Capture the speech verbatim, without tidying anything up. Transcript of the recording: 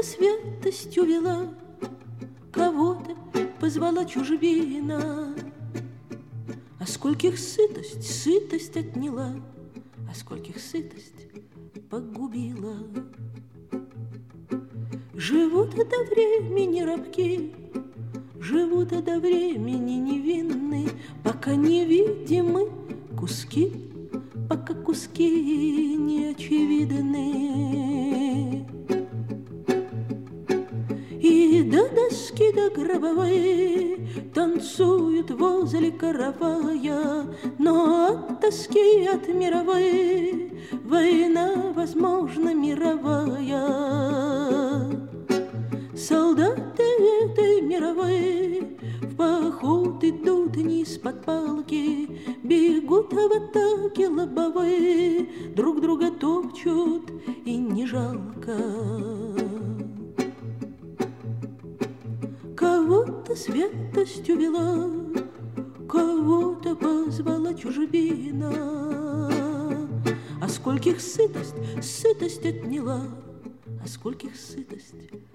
святость увела, кого-то позвала чужбина. А скольких сытость, сытость отняла, а скольких сытость погубила. Живут до времени рабки, живут до времени невинны, пока невидимы куски, пока куски не очевидны. И до доски до гробовой танцуют возле каравая, но от тоски, от мировой война, возможно, мировая. Солдаты этой мировой в поход идут не из-под палки, бегут в атаке лобовой, друг друга топчут и не жалко. Кого-то святость увела, кого-то позвала чужбина. А скольких сытость, сытость отняла, а скольких сытость